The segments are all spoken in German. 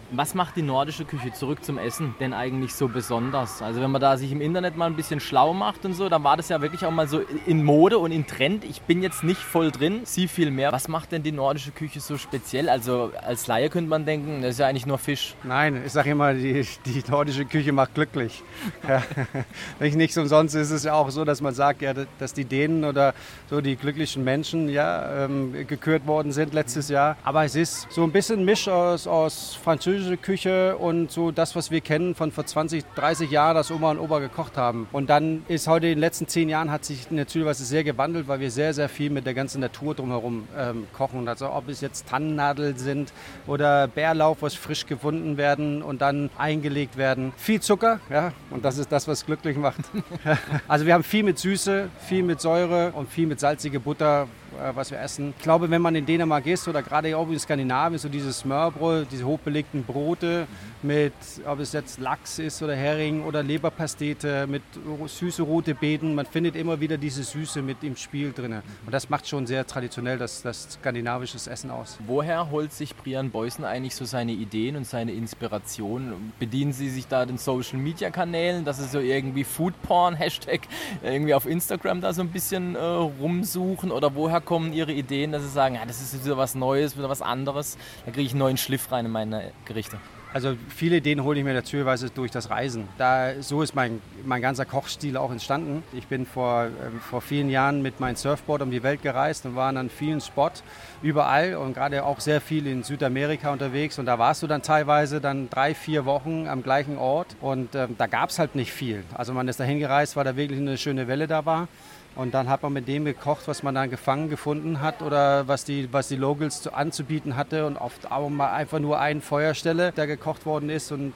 Was macht die nordische Küche, zurück zum Essen, denn eigentlich so besonders? Also wenn man da sich im Internet mal ein bisschen schlau macht und so, dann war das ja wirklich auch mal so in Mode und in Trend. Ich bin jetzt nicht voll drin, Sie viel mehr. Was macht denn die nordische Küche so speziell? Also als Laie könnte man denken, das ist ja eigentlich nur Fisch. Nein, ich sage immer, die nordische Küche macht glücklich. Ja. Nicht umsonst ist es ja auch so, dass man sagt, ja, dass die Dänen oder so die glücklichen Menschen gekürt worden sind letztes Jahr. Aber es ist so ein bisschen Misch aus französischer Küche und so das, was wir kennen von vor 20, 30 Jahren, das Oma und Opa gekocht haben. Und dann ist heute in den letzten 10 Jahren hat sich natürlich sehr gewandelt, weil wir sehr, sehr viel mit der ganzen Natur drumherum kochen. Also ob es jetzt Tannennadeln sind oder Bärlauch, was frisch gefunden werden und dann eingelegt werden. Viel Zucker, ja, und das ist das, was glücklich macht. Also wir haben viel mit Süße, viel mit Säure und viel mit salzige Butter, was wir essen. Ich glaube, wenn man in Dänemark ist oder gerade auch in Skandinavien, so dieses Smørrebrød, diese hochbelegten Brote mit, ob es jetzt Lachs ist oder Hering oder Leberpastete mit süße rote Beeten, man findet immer wieder diese Süße mit im Spiel drin. Und das macht schon sehr traditionell das skandinavische Essen aus. Woher holt sich Brian Boysen eigentlich so seine Ideen und seine Inspiration? Bedienen Sie sich da den Social-Media-Kanälen, dass Sie so irgendwie Foodporn, Hashtag, irgendwie auf Instagram da so ein bisschen rumsuchen? Oder woher kommen Ihre Ideen, dass Sie sagen, ja, das ist wieder was Neues, wieder was anderes, da kriege ich einen neuen Schliff rein in meine Gerichte? Also viele Ideen hole ich mir natürlicherweise durch das Reisen. So ist mein ganzer Kochstil auch entstanden. Ich bin vor vielen Jahren mit meinem Surfboard um die Welt gereist und war an vielen Spots überall und gerade auch sehr viel in Südamerika unterwegs. Und da warst du dann teilweise 3-4 Wochen am gleichen Ort und da gab es halt nicht viel. Also man ist da hingereist, weil da wirklich eine schöne Welle da war. Und dann hat man mit dem gekocht, was man dann gefunden hat oder was die Locals anzubieten hatte und oft auch mal einfach nur eine Feuerstelle, der gekocht worden ist. Und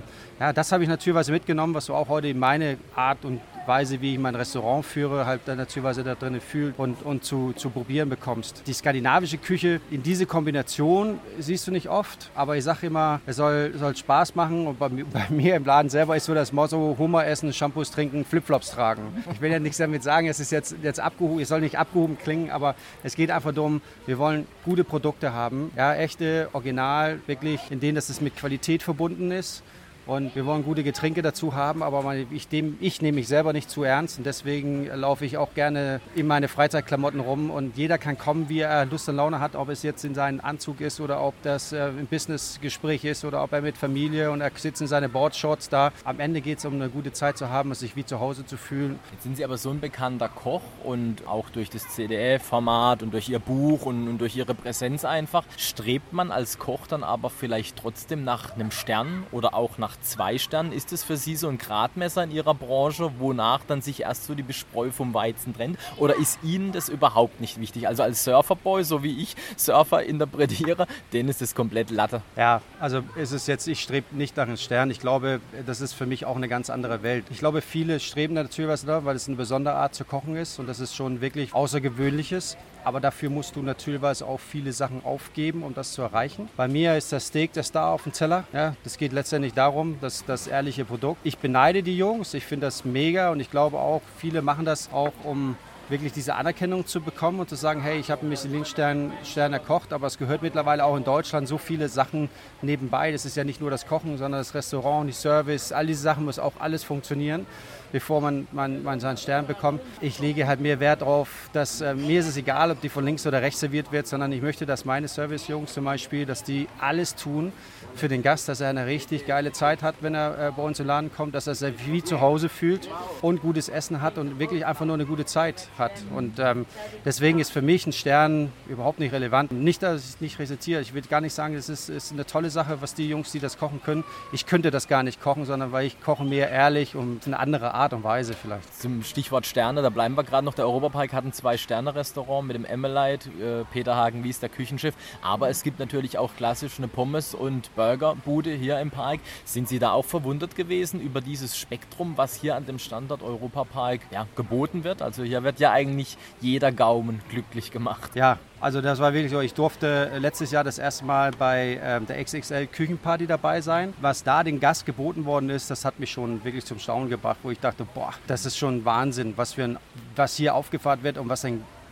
das habe ich natürlich mitgenommen, was du auch heute in meine Art und Weise, wie ich mein Restaurant führe, halt dann natürlich da drin fühlst und zu probieren bekommst. Die skandinavische Küche in diese Kombination siehst du nicht oft, aber ich sage immer, es soll Spaß machen und bei mir im Laden selber ist so das Motto, Hummer essen, Shampoos trinken, Flipflops tragen. Ich will ja nichts damit sagen, es ist jetzt abgehoben, es soll nicht abgehoben klingen, aber es geht einfach darum, wir wollen gute Produkte haben, ja, echte, original, wirklich, in denen das mit Qualität verbunden ist. Und wir wollen gute Getränke dazu haben, aber ich nehme mich selber nicht zu ernst und deswegen laufe ich auch gerne in meine Freizeitklamotten rum und jeder kann kommen, wie er Lust und Laune hat, ob es jetzt in seinem Anzug ist oder ob das ein Businessgespräch ist oder ob er mit Familie und er sitzt in seine Boardshorts da. Am Ende geht es um eine gute Zeit zu haben und sich wie zu Hause zu fühlen. Jetzt sind Sie aber so ein bekannter Koch und auch durch das ZDF-Format und durch Ihr Buch und durch Ihre Präsenz einfach. Strebt man als Koch dann aber vielleicht trotzdem nach einem Stern oder auch nach 2 Sternen? Ist es für Sie so ein Gradmesser in Ihrer Branche, wonach dann sich erst so die Spreu vom Weizen trennt? Oder ist Ihnen das überhaupt nicht wichtig? Also als Surferboy, so wie ich Surfer interpretiere, denen ist das komplett Latte. Ja, also ich strebe nicht nach einem Stern. Ich glaube, das ist für mich auch eine ganz andere Welt. Ich glaube, viele streben natürlich was da, weil es eine besondere Art zu kochen ist und das ist schon wirklich Außergewöhnliches. Aber dafür musst du natürlich auch viele Sachen aufgeben, um das zu erreichen. Bei mir ist das Steak der Star auf dem Teller. Ja, das geht letztendlich darum, dass das ehrliche Produkt. Ich beneide die Jungs, ich finde das mega und ich glaube auch, viele machen das auch, um wirklich diese Anerkennung zu bekommen und zu sagen, hey, ich habe einen Michelin-Stern erkocht, aber es gehört mittlerweile auch in Deutschland so viele Sachen nebenbei. Das ist ja nicht nur das Kochen, sondern das Restaurant, die Service, all diese Sachen muss auch alles funktionieren, bevor man seinen Stern bekommt. Ich lege halt mehr Wert darauf, dass mir ist es egal, ob die von links oder rechts serviert wird, sondern ich möchte, dass meine Service-Jungs zum Beispiel, dass die alles tun für den Gast, dass er eine richtig geile Zeit hat, wenn er bei uns im Laden kommt, dass er sich wie zu Hause fühlt und gutes Essen hat und wirklich einfach nur eine gute Zeit hat. Und deswegen ist für mich ein Stern überhaupt nicht relevant. Nicht, dass ich es nicht rezitiere. Ich will gar nicht sagen, es ist eine tolle Sache, was die Jungs, die das kochen können. Ich könnte das gar nicht kochen, sondern weil ich koche mehr ehrlich und eine andere Art und Weise vielleicht. Zum Stichwort Sterne, da bleiben wir gerade noch. Der Europapark hat ein 2-Sterne-Restaurant mit dem Emmelite, Peter Hagen-Wies, der Küchenchef. Aber es gibt natürlich auch klassisch eine Pommes- und Burgerbude hier im Park. Sind Sie da auch verwundert gewesen über dieses Spektrum, was hier an dem Standort Europapark geboten wird? Also hier wird ja eigentlich jeder Gaumen glücklich gemacht. Ja, also das war wirklich so. Ich durfte letztes Jahr das erste Mal bei der XXL Küchenparty dabei sein. Was da den Gast geboten worden ist, das hat mich schon wirklich zum Staunen gebracht, wo ich dachte, boah, das ist schon Wahnsinn, was hier aufgefahren wird und was ein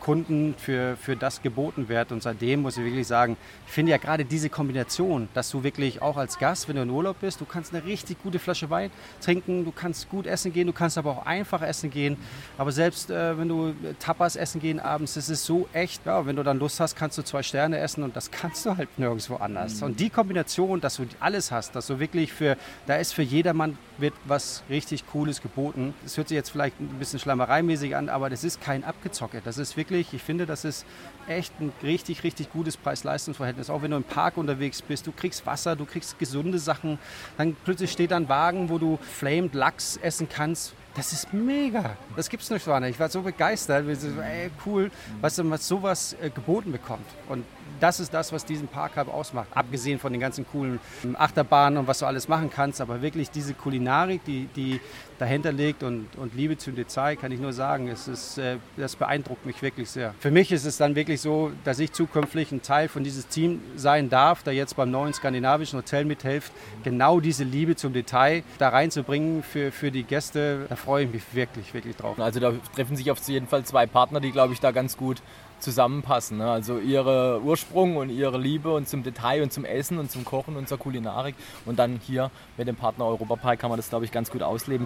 Kunden für das geboten wird. Und seitdem muss ich wirklich sagen, ich finde ja gerade diese Kombination, dass du wirklich auch als Gast, wenn du in Urlaub bist, du kannst eine richtig gute Flasche Wein trinken, du kannst gut essen gehen, du kannst aber auch einfach essen gehen. Aber selbst wenn du Tapas essen gehen abends, das ist so echt, ja, wenn du dann Lust hast, kannst du 2 Sterne essen und das kannst du halt nirgendwo anders. Und die Kombination, dass du alles hast, dass du wirklich da ist für jedermann wird was richtig Cooles geboten. Das hört sich jetzt vielleicht ein bisschen schlammereimäßig an, aber das ist kein Abgezocke. Das ist wirklich, ich finde, das ist echt ein richtig, richtig gutes Preis-Leistungs-Verhältnis. Auch wenn du im Park unterwegs bist, du kriegst Wasser, du kriegst gesunde Sachen, dann plötzlich steht da ein Wagen, wo du Flamed Lachs essen kannst. Das ist mega. Das gibt's nicht so. Ich war so begeistert. Cool, was sowas geboten bekommt. Und das ist das, was diesen Park halt ausmacht. Abgesehen von den ganzen coolen Achterbahnen und was du alles machen kannst. Aber wirklich diese Kulinarik, die dahinter liegt und Liebe zum Detail, kann ich nur sagen, das beeindruckt mich wirklich sehr. Für mich ist es dann wirklich so, dass ich zukünftig ein Teil von dieses Team sein darf, der jetzt beim neuen skandinavischen Hotel mithilft, genau diese Liebe zum Detail da reinzubringen für die Gäste. Da freue ich mich wirklich, wirklich drauf. Also da treffen sich auf jeden Fall 2 Partner, die, glaube ich, da ganz gut zusammenpassen. Ne? Also ihre Ursprung und ihre Liebe und zum Detail und zum Essen und zum Kochen und zur Kulinarik. Und dann hier mit dem Partner Europapark kann man das, glaube ich, ganz gut ausleben.